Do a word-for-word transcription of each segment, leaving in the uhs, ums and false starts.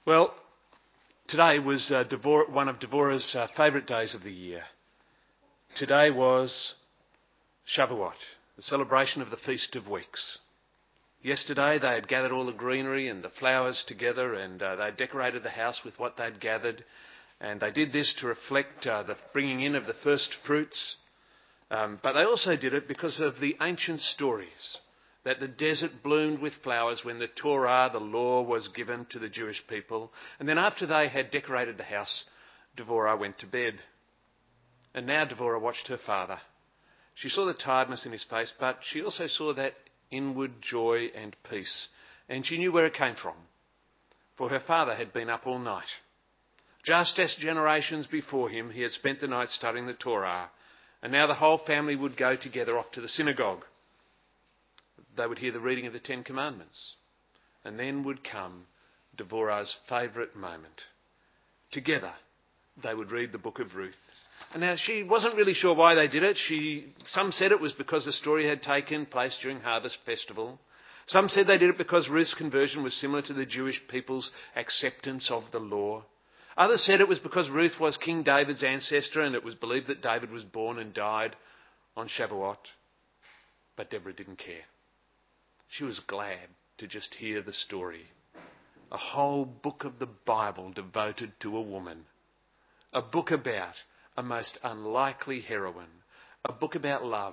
Well, today was uh, Devor- one of Devorah's uh, favourite days of the year. Today was Shavuot, the celebration of the Feast of Weeks. Yesterday they had gathered all the greenery and the flowers together, and uh, they decorated the house with what they'd gathered. And they did this to reflect uh, the bringing in of the first fruits. Um, but they also did it because of the ancient stories that the desert bloomed with flowers when the Torah, the law, was given to the Jewish people. And then after they had decorated the house, Devorah went to bed. And now Devorah watched her father. She saw the tiredness in his face, but she also saw that inward joy and peace. And she knew where it came from. For her father had been up all night. Just as generations before him, he had spent the night studying the Torah. And now the whole family would go together off to the synagogue. They would hear the reading of the Ten Commandments. And then would come Devorah's favourite moment. Together, they would read the book of Ruth. And now she wasn't really sure why they did it. She, some said it was because the story had taken place during Harvest Festival. Some said they did it because Ruth's conversion was similar to the Jewish people's acceptance of the law. Others said it was because Ruth was King David's ancestor and it was believed that David was born and died on Shavuot. But Deborah didn't care. She was glad to just hear the story. A whole book of the Bible devoted to a woman. A book about a most unlikely heroine. A book about love.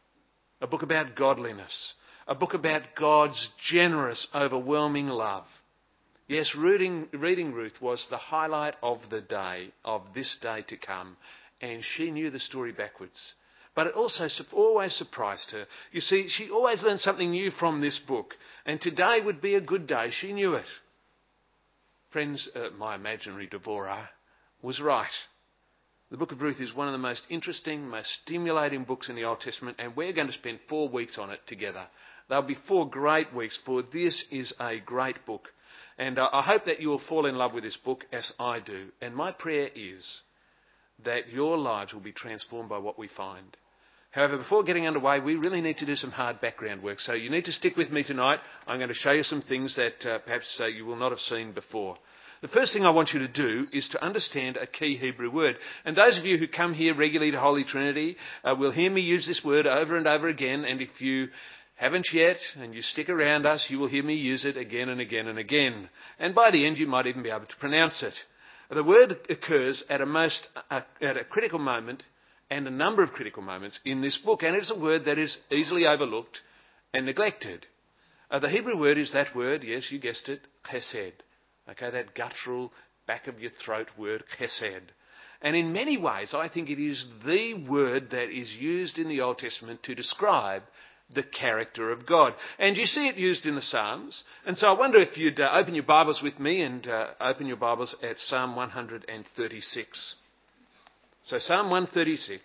A book about godliness. A book about God's generous, overwhelming love. Yes, reading, reading Ruth was the highlight of the day, of this day to come. And she knew the story backwards. But it also always surprised her. You see, she always learned something new from this book. And today would be a good day. She knew it. Friends, uh, my imaginary Devorah was right. The book of Ruth is one of the most interesting, most stimulating books in the Old Testament. And we're going to spend four weeks on it together. They'll be four great weeks, for this is a great book. And uh, I hope that you will fall in love with this book as I do. And my prayer is that your lives will be transformed by what we find. However, before getting underway, we really need to do some hard background work. So you need to stick with me tonight. I'm going to show you some things that uh, perhaps uh, you will not have seen before. The first thing I want you to do is to understand a key Hebrew word. And those of you who come here regularly to Holy Trinity uh, will hear me use this word over and over again. And if you haven't yet and you stick around us, you will hear me use it again and again and again. And by the end, you might even be able to pronounce it. The word occurs at a most uh, at a critical moment and a number of critical moments in this book. And it's a word that is easily overlooked and neglected. Uh, the Hebrew word is that word, yes, you guessed it, chesed. Okay, that guttural, back of your throat word, chesed. And in many ways, I think it is the word that is used in the Old Testament to describe the character of God. And you see it used in the Psalms. And so I wonder if you'd uh, open your Bibles with me and uh, open your Bibles at Psalm one thirty-six. So Psalm one thirty-six.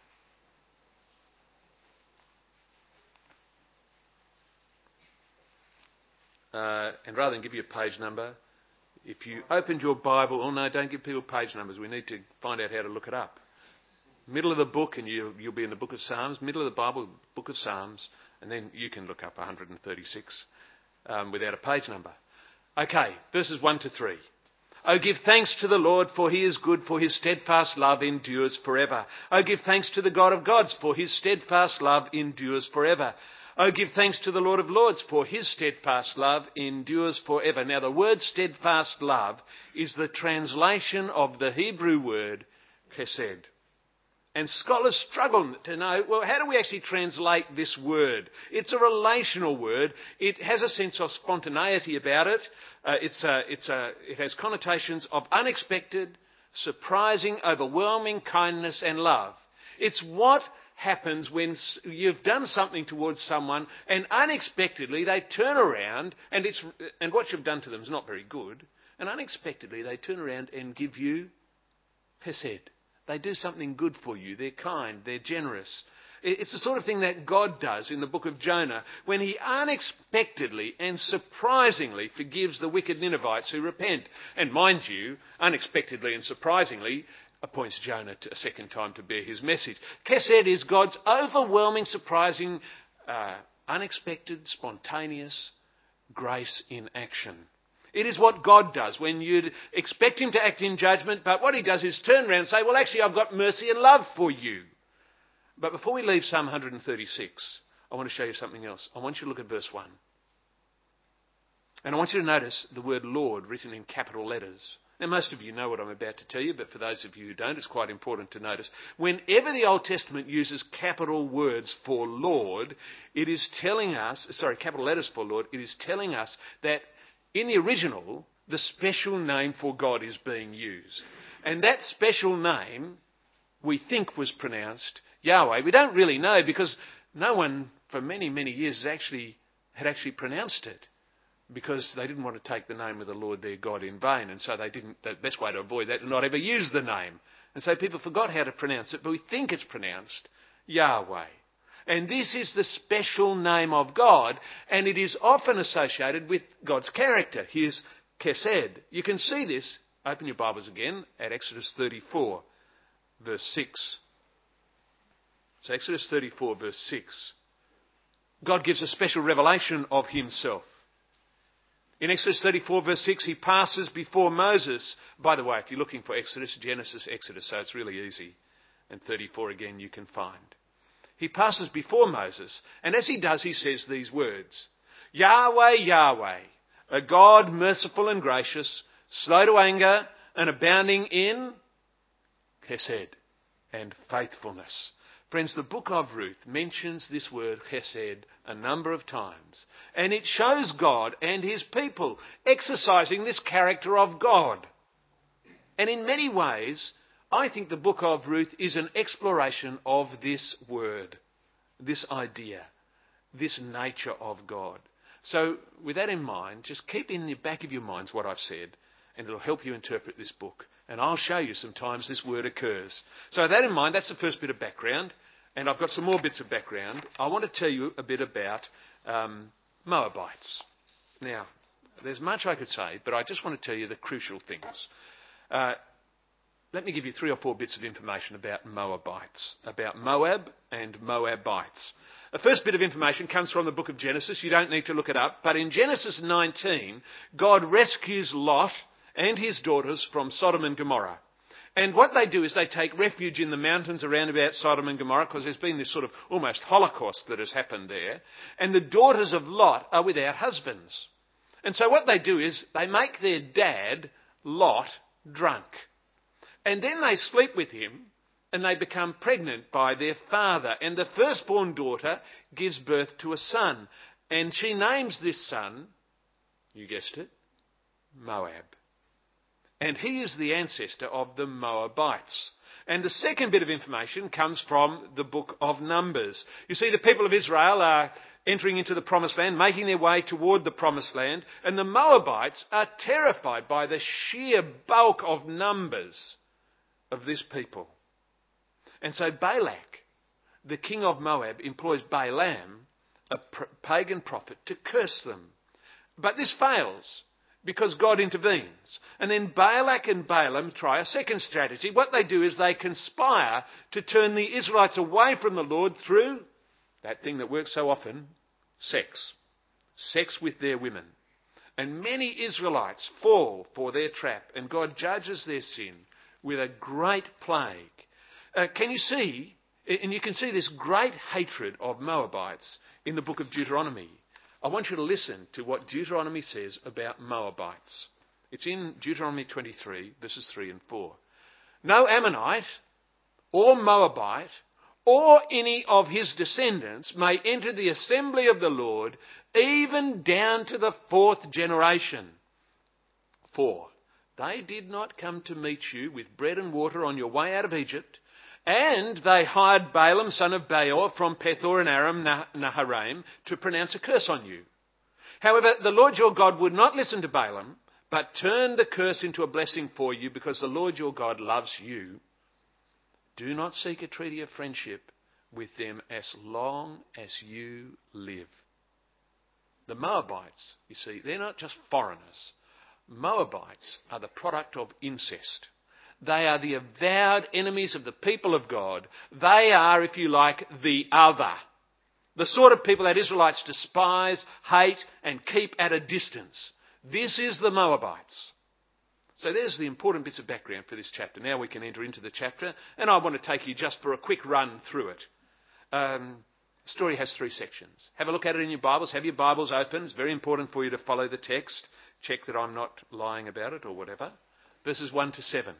Uh, and rather than give you a page number, if you opened your Bible, oh no, don't give people page numbers. We need to find out how to look it up. Middle of the book, and you, you'll be in the book of Psalms. Middle of the Bible, book of Psalms. And then you can look up one thirty-six um, without a page number. Okay, verses one to three. Oh, give thanks to the Lord, for he is good, for his steadfast love endures forever. Oh, give thanks to the God of gods, for his steadfast love endures forever. Oh, give thanks to the Lord of lords, for his steadfast love endures forever. Now, the word steadfast love is the translation of the Hebrew word chesed. And scholars struggle to know, well, how do we actually translate this word? It's a relational word. It has a sense of spontaneity about it. Uh, it's a, it's a, it has connotations of unexpected, surprising, overwhelming kindness and love. It's what happens when you've done something towards someone and unexpectedly they turn around and, it's, and what you've done to them is not very good. And unexpectedly they turn around and give you chesed. They do something good for you. They're kind. They're generous. It's the sort of thing that God does in the book of Jonah when he unexpectedly and surprisingly forgives the wicked Ninevites who repent. And mind you, unexpectedly and surprisingly appoints Jonah to a second time to bear his message. Chesed is God's overwhelming, surprising, uh, unexpected, spontaneous grace in action. It is what God does when you'd expect him to act in judgment, but what he does is turn around and say, well, actually, I've got mercy and love for you. But before we leave Psalm one thirty-six, I want to show you something else. I want you to look at verse one. And I want you to notice the word Lord written in capital letters. Now, most of you know what I'm about to tell you, but for those of you who don't, it's quite important to notice. Whenever the Old Testament uses capital words for Lord, it is telling us, sorry, capital letters for Lord, it is telling us that in the original, the special name for God is being used. And that special name, we think, was pronounced Yahweh. We don't really know because no one for many, many years has actually, had actually pronounced it, because they didn't want to take the name of the Lord their God in vain. And so they didn't, the best way to avoid that, to not ever use the name. And so people forgot how to pronounce it, but we think it's pronounced Yahweh. And this is the special name of God, and it is often associated with God's character. Here's Chesed. You can see this, open your Bibles again, at Exodus thirty-four, verse six. So Exodus thirty-four, verse six. God gives a special revelation of himself. In Exodus thirty-four, verse six, he passes before Moses. By the way, if you're looking for Exodus, Genesis, Exodus, so it's really easy. And thirty-four again you can find. He passes before Moses, and as he does, he says these words. Yahweh, Yahweh, a God merciful and gracious, slow to anger, and abounding in chesed and faithfulness. Friends, the book of Ruth mentions this word chesed a number of times, and it shows God and his people exercising this character of God. And in many ways, I think the book of Ruth is an exploration of this word, this idea, this nature of God. So with that in mind, just keep in the back of your minds what I've said, and it'll help you interpret this book. And I'll show you sometimes this word occurs. So with that in mind, that's the first bit of background. And I've got some more bits of background. I want to tell you a bit about um, Moabites. Now, there's much I could say, but I just want to tell you the crucial things. Uh, let me give you three or four bits of information about Moabites, about Moab and Moabites. The first bit of information comes from the book of Genesis. You don't need to look it up. But in Genesis nineteen, God rescues Lot and his daughters from Sodom and Gomorrah. And what they do is they take refuge in the mountains around about Sodom and Gomorrah, because there's been this sort of almost holocaust that has happened there. And the daughters of Lot are without husbands. And so what they do is they make their dad, Lot, drunk. And then they sleep with him and they become pregnant by their father. And the firstborn daughter gives birth to a son. And she names this son, you guessed it, Moab. And he is the ancestor of the Moabites. And the second bit of information comes from the book of Numbers. You see, the people of Israel are entering into the promised land, making their way toward the promised land. And the Moabites are terrified by the sheer bulk of numbers of this people. And so Balak, the king of Moab, employs Balaam, a pagan prophet, to curse them. But this fails, because God intervenes. And then Balak and Balaam try a second strategy. What they do is they conspire to turn the Israelites away from the Lord through that thing that works so often, sex. Sex with their women. And many Israelites fall for their trap, and God judges their sin with a great plague. Uh, can you see, and you can see this great hatred of Moabites in the book of Deuteronomy. I want you to listen to what Deuteronomy says about Moabites. It's in Deuteronomy twenty-three, verses three and four. No Ammonite or Moabite or any of his descendants may enter the assembly of the Lord, even down to the fourth generation. For they did not come to meet you with bread and water on your way out of Egypt, and they hired Balaam, son of Beor, from Pethor and Aram Naharaim, to pronounce a curse on you. However, the Lord your God would not listen to Balaam, but turned the curse into a blessing for you, because the Lord your God loves you. Do not seek a treaty of friendship with them as long as you live. The Moabites, you see, they're not just foreigners. Moabites are the product of incest. They are the avowed enemies of the people of God. They are, if you like, the other. The sort of people that Israelites despise, hate, and keep at a distance. This is the Moabites. So there's the important bits of background for this chapter. Now we can enter into the chapter, and I want to take you just for a quick run through it. Um, the story has three sections. Have a look at it in your Bibles. Have your Bibles open. It's very important for you to follow the text. Check that I'm not lying about it or whatever. Verses one to seven.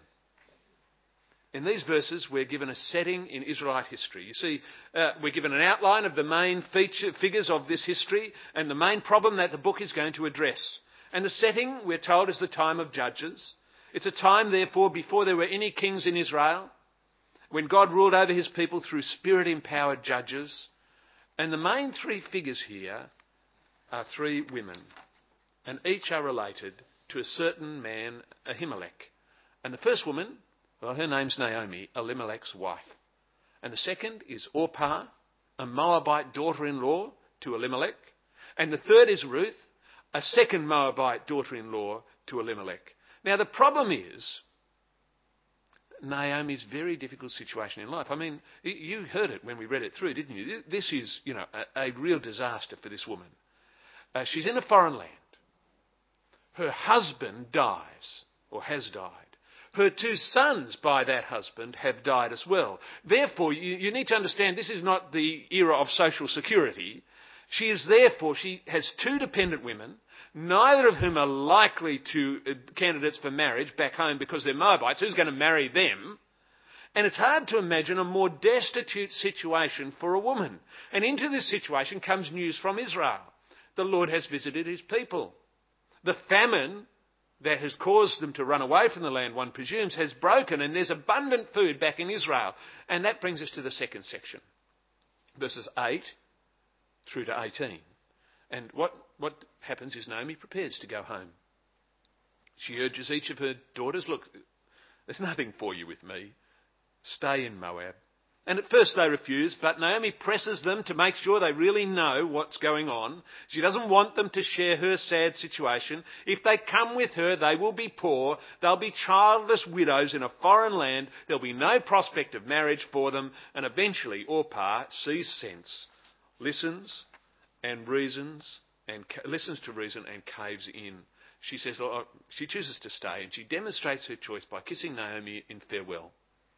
In these verses, we're given a setting in Israelite history. You see, uh, we're given an outline of the main feature, figures of this history and the main problem that the book is going to address. And the setting, we're told, is the time of Judges. It's a time, therefore, before there were any kings in Israel, when God ruled over his people through Spirit-empowered judges. And the main three figures here are three women, and each are related to a certain man, Ahimelech. And the first woman, well, her name's Naomi, Elimelech's wife. And the second is Orpah, a Moabite daughter-in-law to Elimelech. And the third is Ruth, a second Moabite daughter-in-law to Elimelech. Now, the problem is Naomi's very difficult situation in life. I mean, you heard it when we read it through, didn't you? This is, you know, a, a real disaster for this woman. Uh, she's in a foreign land. Her husband dies, or has died. Her two sons by that husband have died as well. Therefore, you, you need to understand this is not the era of social security. She is therefore, she has two dependent women, neither of whom are likely to uh, candidates for marriage back home because they're Moabites. Who's going to marry them? And it's hard to imagine a more destitute situation for a woman. And into this situation comes news from Israel. The Lord has visited his people. The famine that has caused them to run away from the land, one presumes, has broken, and there's abundant food back in Israel. And that brings us to the second section, verses eight through to eighteen. And what, what happens is Naomi prepares to go home. She urges each of her daughters, look, there's nothing for you with me. Stay in Moab. And at first they refuse, but Naomi presses them to make sure they really know what's going on. She doesn't want them to share her sad situation. If they come with her, they will be poor. They'll be childless widows in a foreign land. There'll be no prospect of marriage for them. And eventually Orpah sees sense, listens and reasons, and ca- listens to reason and caves in. She says, oh, she chooses to stay, and she demonstrates her choice by kissing Naomi in farewell.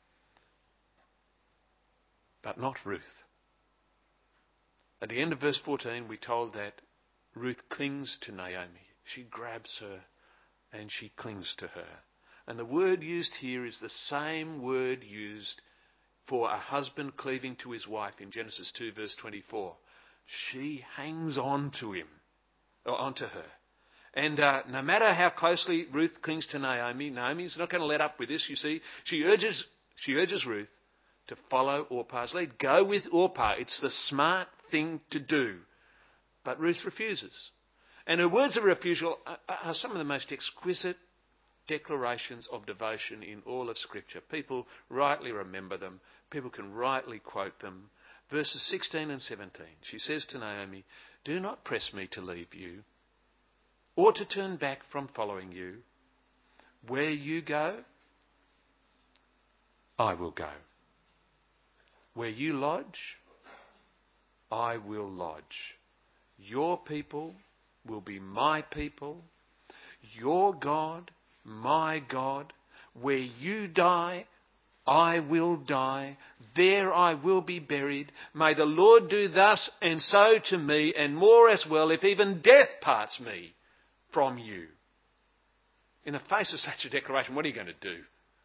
But not Ruth. At the end of verse fourteen, we're told that Ruth clings to Naomi. She grabs her and she clings to her. And the word used here is the same word used for a husband cleaving to his wife in Genesis two, verse twenty-four. She hangs on to him, or onto her. And uh, no matter how closely Ruth clings to Naomi, Naomi's not going to let up with this, you see. She urges, she urges Ruth to follow Orpah's lead. Go with Orpah. It's the smart thing to do. But Ruth refuses. And her words of refusal are, are some of the most exquisite declarations of devotion in all of Scripture. People rightly remember them. People can rightly quote them. Verses sixteen and seventeen. She says to Naomi, do not press me to leave you or to turn back from following you. Where you go, I will go. Where you lodge, I will lodge. Your people will be my people. Your God, my God. Where you die, I will die. There I will be buried. May the Lord do thus and so to me, and more as well, if even death parts me from you. In the face of such a declaration, what are you going to do?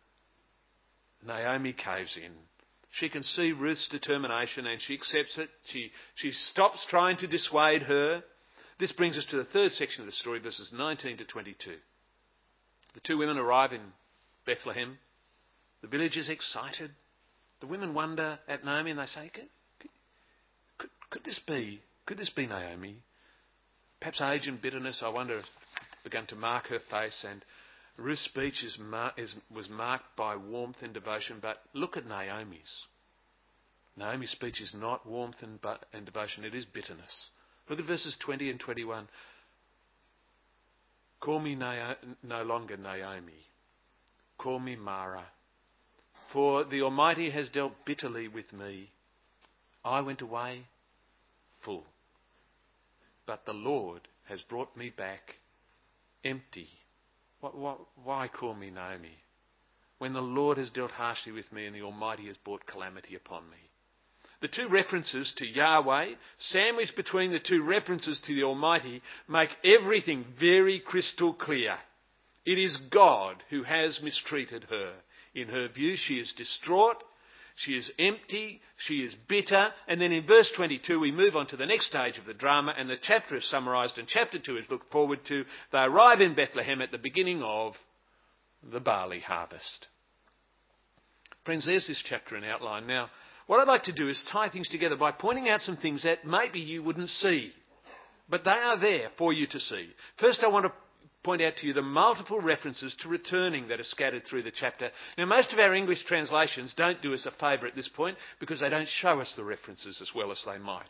Naomi caves in. She can see Ruth's determination and she accepts it. She, she stops trying to dissuade her. This brings us to the third section of the story, verses nineteen to twenty-two. The two women arrive in Bethlehem. The village is excited. The women wonder at Naomi and they say, could, could, could this be, could this be Naomi? Perhaps age and bitterness, I wonder, began to mark her face, and Ruth's speech is mar- is, was marked by warmth and devotion, but look at Naomi's. Naomi's speech is not warmth and, bu- and devotion, it is bitterness. Look at verses twenty and twenty-one. Call me Na- no longer Naomi. Call me Mara. For the Almighty has dealt bitterly with me. I went away full, but the Lord has brought me back empty. What, what, why call me Naomi, when the Lord has dealt harshly with me and the Almighty has brought calamity upon me? The two references to Yahweh, sandwiched between the two references to the Almighty, make everything very crystal clear. It is God who has mistreated her. In her view, she is distraught, she is empty, she is bitter. And then in verse twenty-two, we move on to the next stage of the drama, and the chapter is summarised, and chapter two is looked forward to. They arrive in Bethlehem at the beginning of the barley harvest. Friends, there's this chapter in outline. Now, what I'd like to do is tie things together by pointing out some things that maybe you wouldn't see, but they are there for you to see. First, I want to point out to you the multiple references to returning that are scattered through the chapter. Now, most of our English translations don't do us a favour at this point because they don't show us the references as well as they might.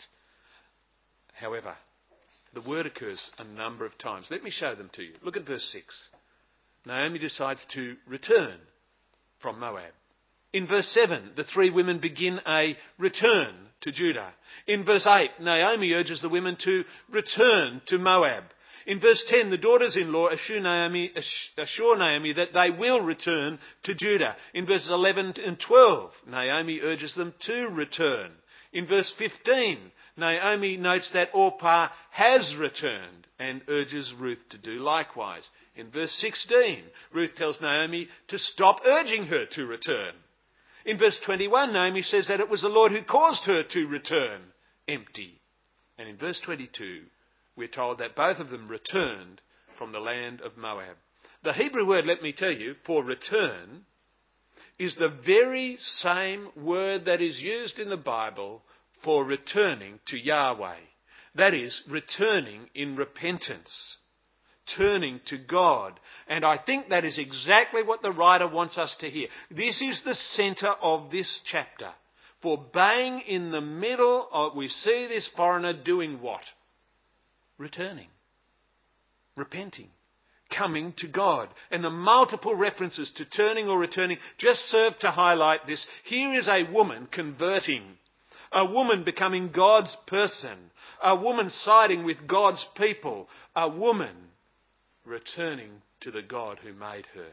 However, the word occurs a number of times. Let me show them to you. Look at verse six. Naomi decides to return from Moab. In verse seven, the three women begin a return to Judah. In verse eight, Naomi urges the women to return to Moab. In verse ten, the daughters-in-law assure Naomi, assure Naomi that they will return to Judah. In verses eleven and twelve, Naomi urges them to return. In verse fifteen, Naomi notes that Orpah has returned and urges Ruth to do likewise. In verse sixteen, Ruth tells Naomi to stop urging her to return. In verse twenty-one, Naomi says that it was the Lord who caused her to return empty. And in verse twenty-two, we're told that both of them returned from the land of Moab. The Hebrew word, let me tell you, for return is the very same word that is used in the Bible for returning to Yahweh. That is, returning in repentance, turning to God. And I think that is exactly what the writer wants us to hear. This is the centre of this chapter. For bang in the middle, of, we see this foreigner doing what? Returning, repenting, coming to God. And the multiple references to turning or returning just serve to highlight this. Here is a woman converting, a woman becoming God's person, a woman siding with God's people, a woman returning to the God who made her.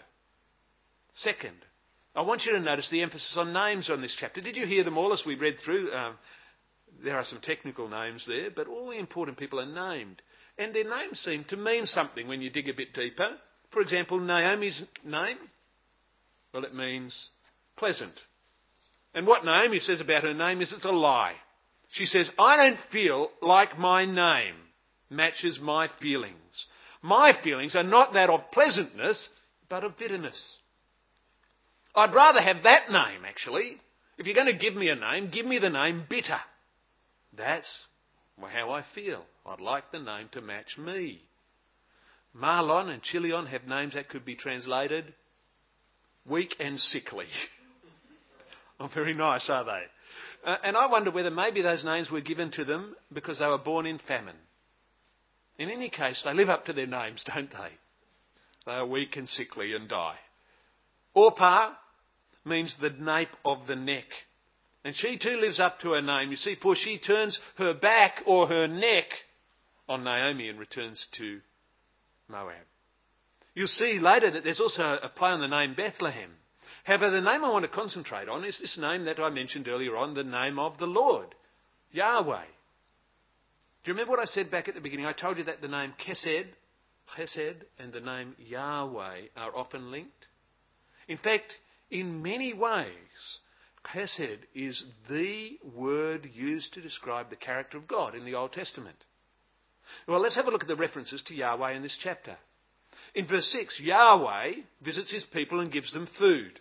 Second, I want you to notice the emphasis on names on this chapter. Did you hear them all as we read through? Um, there are some technical names there, but all the important people are named. And their names seem to mean something when you dig a bit deeper. For example, Naomi's name, well, it means pleasant. And what Naomi says about her name is it's a lie. She says, I don't feel like my name matches my feelings. My feelings are not that of pleasantness, but of bitterness. I'd rather have that name, actually. If you're going to give me a name, give me the name bitter. That's how I feel. I'd like the name to match me. Marlon and Chilion have names that could be translated weak and sickly. Oh, very nice, are they? Uh, and I wonder whether maybe those names were given to them because they were born in famine. In any case, they live up to their names, don't they? They are weak and sickly and die. Orpah means the nape of the neck. And she too lives up to her name, you see, for she turns her back or her neck on Naomi and returns to Moab. You'll see later that there's also a play on the name Bethlehem. However, the name I want to concentrate on is this name that I mentioned earlier on, the name of the Lord, Yahweh. Do you remember what I said back at the beginning? I told you that the name Chesed, Chesed and the name Yahweh are often linked. In fact, in many ways, Chesed is the word used to describe the character of God in the Old Testament. Well, let's have a look at the references to Yahweh in this chapter. In verse six, Yahweh visits his people and gives them food.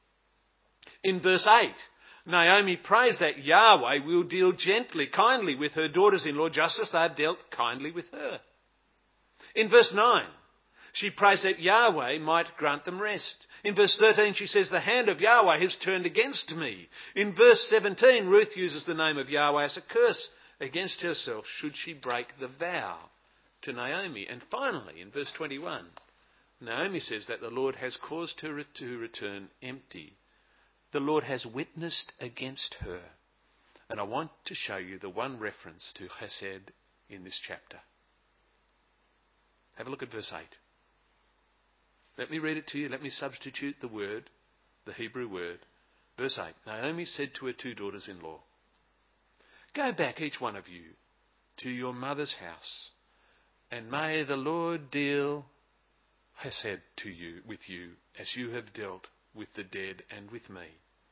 In verse eight, Naomi prays that Yahweh will deal gently, kindly with her daughters-in-law, just as they have dealt kindly with her. In verse nine, she prays that Yahweh might grant them rest. In verse thirteen, she says, the hand of Yahweh has turned against me. In verse seventeen, Ruth uses the name of Yahweh as a curse against herself should she break the vow to Naomi. And finally, in verse twenty-one, Naomi says that the Lord has caused her to return empty. The Lord has witnessed against her. And I want to show you the one reference to Chesed in this chapter. Have a look at verse eight. Let me read it to you. Let me substitute the word, the Hebrew word. Verse eight. Naomi said to her two daughters-in-law, "Go back, each one of you, to your mother's house, and may the Lord deal chesed to you, with you, as you have dealt with the dead and with me."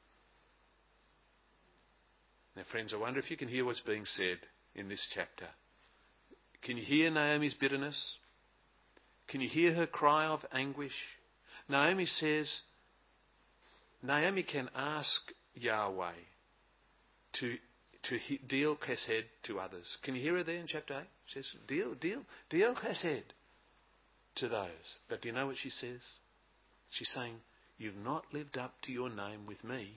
Now, friends, I wonder if you can hear what's being said in this chapter. Can you hear Naomi's bitterness? Can you hear her cry of anguish? Naomi says, Naomi can ask Yahweh to to he, deal chesed to others. Can you hear her there in chapter eight? She says, deal, deal, deal chesed to those. But do you know what she says? She's saying, you've not lived up to your name with me.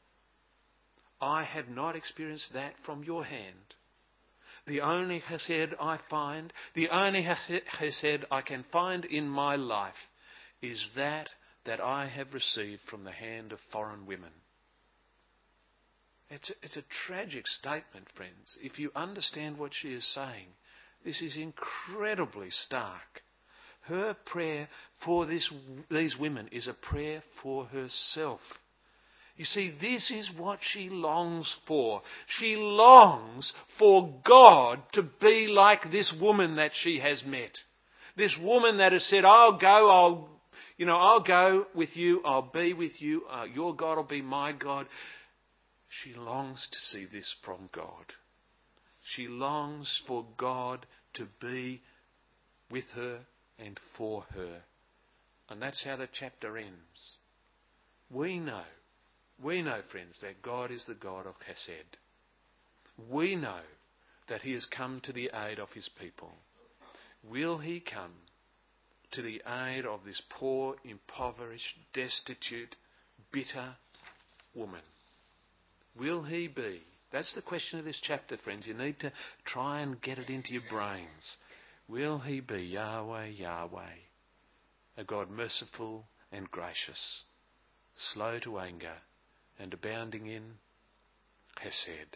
I have not experienced that from your hand. The only chesed I find, the only chesed I can find in my life is that that I have received from the hand of foreign women. It's a, it's a tragic statement, friends. If you understand what she is saying, this is incredibly stark. Her prayer for this, these women is a prayer for herself. You see, this is what she longs for. She longs for God to be like this woman that she has met. This woman that has said, I'll go, I'll, you know, I'll go with you, I'll be with you, uh, your God will be my God. She longs to see this from God. She longs for God to be with her and for her. And that's how the chapter ends. We know, we know, friends, that God is the God of chesed. We know that He has come to the aid of His people. Will He come to the aid of this poor, impoverished, destitute, bitter woman? Will He be? That's the question of this chapter, friends. You need to try and get it into your brains. Will He be Yahweh, Yahweh, a God merciful and gracious, slow to anger and abounding in chesed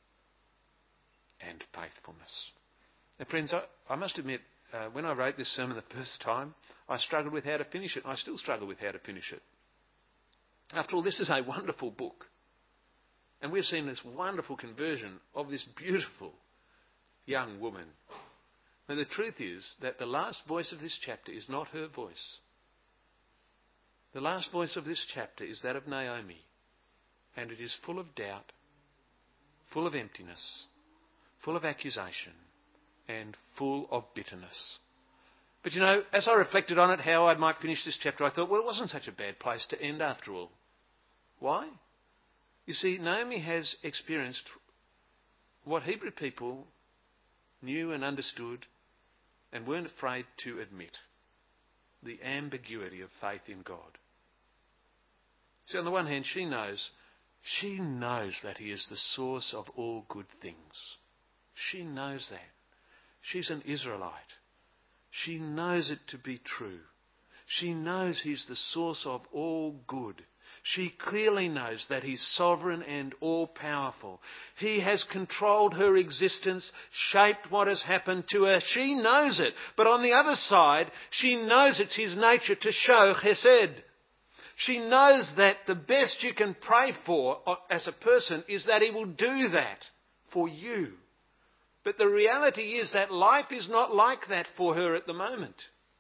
and faithfulness? Now, friends, I, I must admit, uh, when I wrote this sermon the first time, I struggled with how to finish it. I still struggle with how to finish it. After all, this is a wonderful book. And we've seen this wonderful conversion of this beautiful young woman. Now, the truth is that the last voice of this chapter is not her voice. The last voice of this chapter is that of Naomi. And it is full of doubt, full of emptiness, full of accusation, and full of bitterness. But you know, as I reflected on it, how I might finish this chapter, I thought, well, it wasn't such a bad place to end after all. Why? You see, Naomi has experienced what Hebrew people knew and understood and weren't afraid to admit: the ambiguity of faith in God. See, on the one hand, she knows, she knows that He is the source of all good things. She knows that. She's an Israelite. She knows it to be true. She knows He's the source of all good. She clearly knows that He's sovereign and all-powerful. He has controlled her existence, shaped what has happened to her. She knows it. But on the other side, she knows it's His nature to show chesed. She knows that the best you can pray for as a person is that He will do that for you. But the reality is that life is not like that for her at the moment.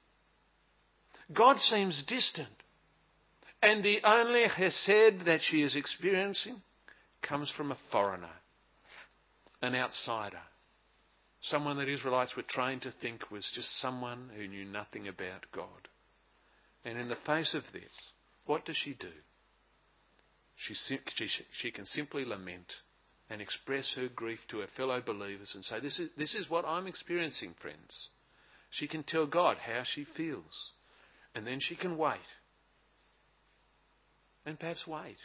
God seems distant. And the only chesed that she is experiencing comes from a foreigner, an outsider, someone that Israelites were trained to think was just someone who knew nothing about God. And in the face of this, what does she do? She, she, she can simply lament and express her grief to her fellow believers and say, this is, this is what I'm experiencing, friends. She can tell God how she feels. And then she can wait. And perhaps wait.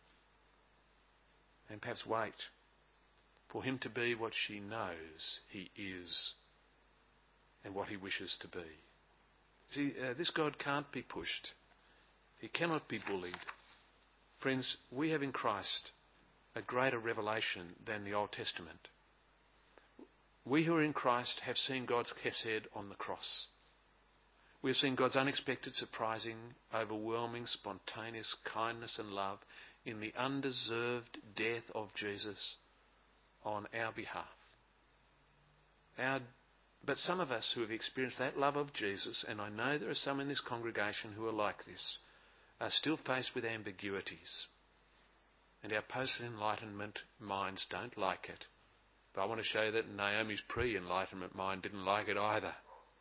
And perhaps wait for Him to be what she knows He is and what He wishes to be. See, uh, this God can't be pushed. He cannot be bullied. Friends, we have in Christ a greater revelation than the Old Testament. We who are in Christ have seen God's chesed on the cross. We've seen God's unexpected, surprising, overwhelming, spontaneous kindness and love in the undeserved death of Jesus on our behalf. Our, but some of us who have experienced that love of Jesus, and I know there are some in this congregation who are like this, are still faced with ambiguities. And our post-enlightenment minds don't like it. But I want to show you that Naomi's pre-enlightenment mind didn't like it either.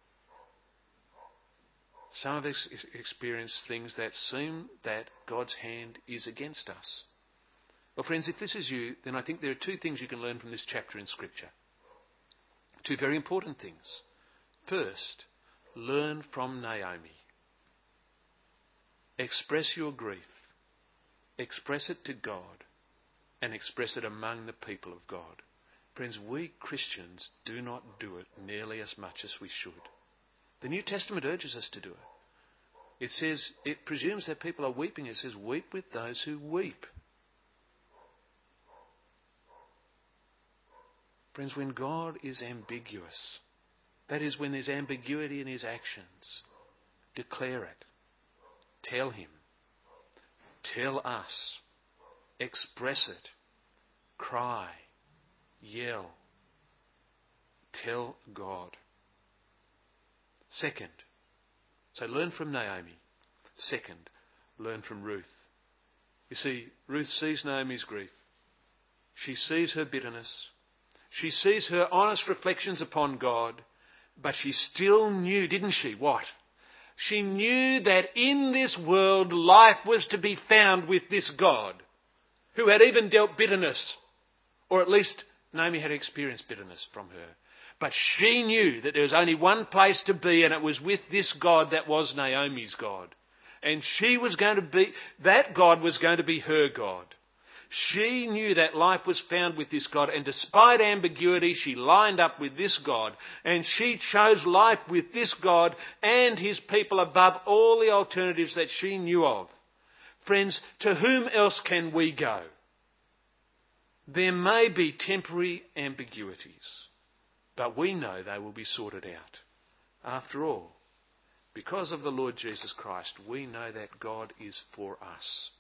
Some of us experience things that seem that God's hand is against us. Well, friends, if this is you, then I think there are two things you can learn from this chapter in Scripture. Two very important things. First, learn from Naomi. Express your grief. Express it to God. And express it among the people of God. Friends, we Christians do not do it nearly as much as we should. The New Testament urges us to do it. It says, it presumes that people are weeping. It says, weep with those who weep. Friends, when God is ambiguous, that is when there's ambiguity in his actions, declare it. Tell him. Tell us. Express it. Cry. Yell. Tell God. Second, so learn from Naomi. Second, learn from Ruth. You see, Ruth sees Naomi's grief. She sees her bitterness. She sees her honest reflections upon God. But she still knew, didn't she, what? She knew that in this world life was to be found with this God, who had even dealt bitterness, or at least Naomi had experienced bitterness from her. But she knew that there was only one place to be, and it was with this God that was Naomi's God. And she was going to be, that God was going to be her God. She knew that life was found with this God, and despite ambiguity, she lined up with this God. And she chose life with this God and his people above all the alternatives that she knew of. Friends, to whom else can we go? There may be temporary ambiguities, but we know they will be sorted out. After all, because of the Lord Jesus Christ, we know that God is for us.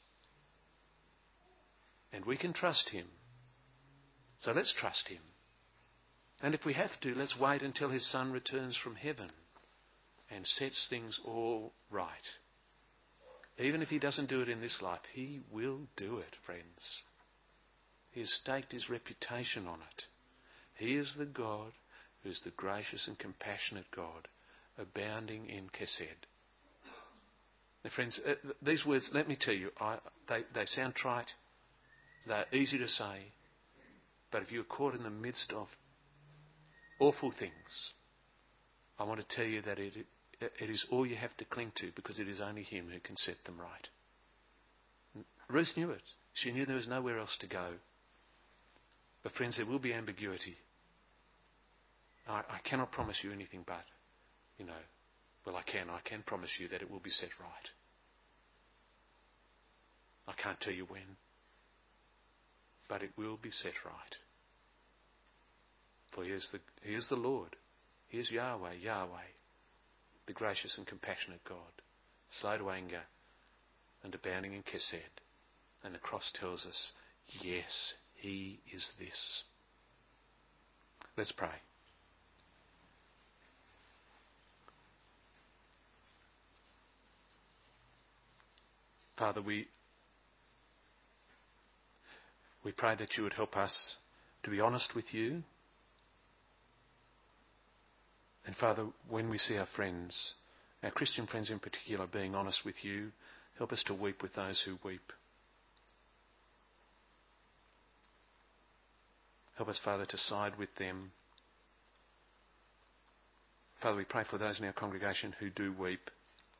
And we can trust him. So let's trust him. And if we have to, let's wait until his Son returns from heaven and sets things all right. Even if he doesn't do it in this life, he will do it, friends. He has staked his reputation on it. He is the God who is the gracious and compassionate God, abounding in chesed. Now, friends, uh, these words, let me tell you, I, they, they sound trite. They're easy to say. But if you're caught in the midst of awful things, I want to tell you that it, it is all you have to cling to, because it is only him who can set them right. Ruth knew it. She knew there was nowhere else to go. But friends, there will be ambiguity. I, I cannot promise you anything but, you know, well I can. I can promise you that it will be set right. I can't tell you when, but it will be set right. For he is the, he is the Lord. He is Yahweh, Yahweh, the gracious and compassionate God, slow to anger and abounding in chesed. And the cross tells us, yes, he is this. Let's pray. Father, we we pray that you would help us to be honest with you. And Father, when we see our friends, our Christian friends in particular, being honest with you, help us to weep with those who weep. Help us, Father, to side with them. Father, we pray for those in our congregation who do weep.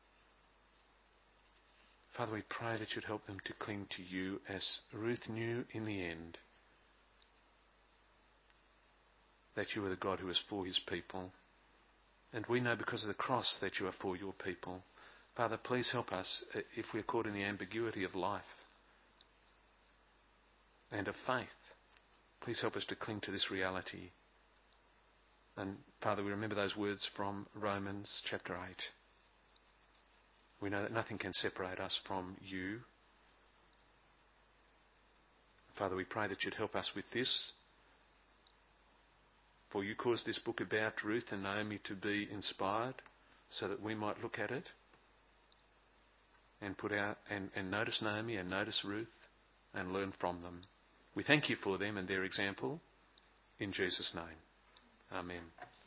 Father, we pray that you'd help them to cling to you as Ruth knew in the end that you are the God who is for his people. And we know because of the cross that you are for your people. Father, please help us if we're caught in the ambiguity of life and of faith. Please help us to cling to this reality. And Father, we remember those words from Romans chapter eight. We know that nothing can separate us from you. Father, we pray that you'd help us with this. For you caused this book about Ruth and Naomi to be inspired so that we might look at it and put out and, and notice Naomi and notice Ruth and learn from them. We thank you for them and their example. In Jesus' name. Amen.